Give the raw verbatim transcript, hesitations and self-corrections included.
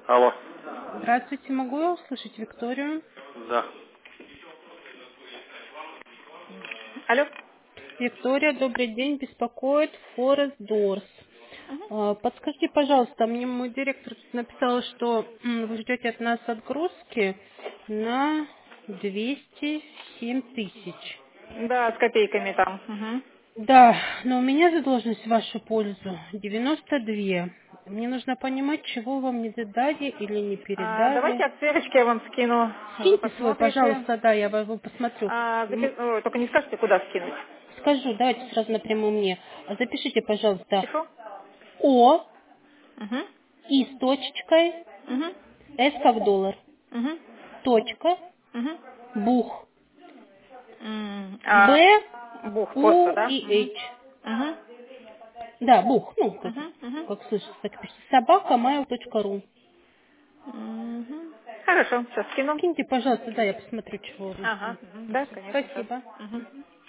Алло. Здравствуйте, могу я услышать Викторию? Да. Алло. Виктория, добрый день, беспокоит Forest Doors. Мгм. А, Подскажите, пожалуйста, мне мой директор тут написал, что м, вы ждете от нас отгрузки на двести семь тысяч. Да, с копейками там. Мгм. Да, но у меня задолженность в вашу пользу девяносто два. Мне нужно понимать, чего вам не дали или не А, давайте передали. отсылочки я вам скину. Вы Скиньте свой, посмотрите. пожалуйста, да, я его посмотрю. А, М, запи- ой, только не скажете, куда скинуть. Скажу, давайте сразу напрямую мне. А Запишите, пожалуйста, Пишу. О, Угу. И с точкой, Угу. С как доллар, Угу. точка, Угу. Бух, М, А, Б, бух просто, У да? и Угу. H. Угу. Да, Бух, ну, как, Угу. Угу. как слышится, так пишите. Собака mail точка ру. Угу. Хорошо, сейчас скину. Скиньте, пожалуйста, да, я посмотрю, чего Ага. нужно. Мгм. Да, конечно, сейчас. Спасибо. Угу. Мгм.